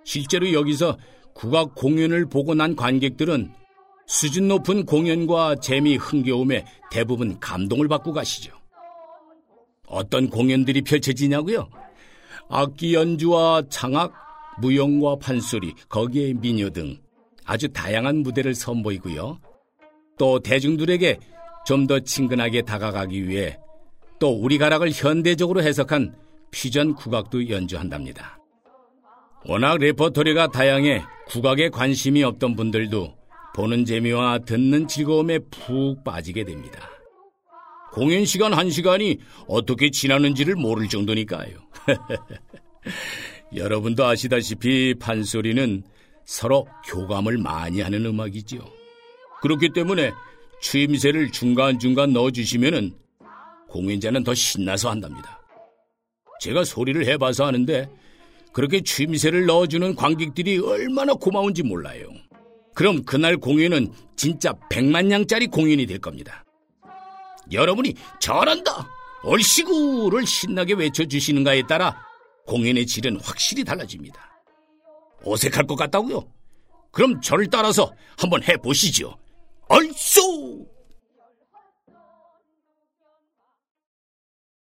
실제로 여기서 국악 공연을 보고 난 관객들은 수준 높은 공연과 재미, 흥겨움에 대부분 감동을 받고 가시죠. 어떤 공연들이 펼쳐지냐고요? 악기 연주와 창악, 무용과 판소리, 거기에 미녀 등 아주 다양한 무대를 선보이고요. 또 대중들에게 좀 더 친근하게 다가가기 위해 또 우리 가락을 현대적으로 해석한 퓨전 국악도 연주한답니다. 워낙 레퍼토리가 다양해 국악에 관심이 없던 분들도 보는 재미와 듣는 즐거움에 푹 빠지게 됩니다. 공연 시간 1시간이 어떻게 지나는지를 모를 정도니까요. 여러분도 아시다시피 판소리는 서로 교감을 많이 하는 음악이죠. 그렇기 때문에 추임새를 중간중간 넣어주시면은 공연자는 더 신나서 한답니다. 제가 소리를 해봐서 아는데 그렇게 추임새를 넣어주는 관객들이 얼마나 고마운지 몰라요. 그럼 그날 공연은 진짜 100만냥짜리 공연이 될 겁니다. 여러분이 잘한다, 얼씨구를 신나게 외쳐주시는가에 따라 공연의 질은 확실히 달라집니다. 어색할 것 같다고요? 그럼 저를 따라서 한번 해보시죠. 얼쏘!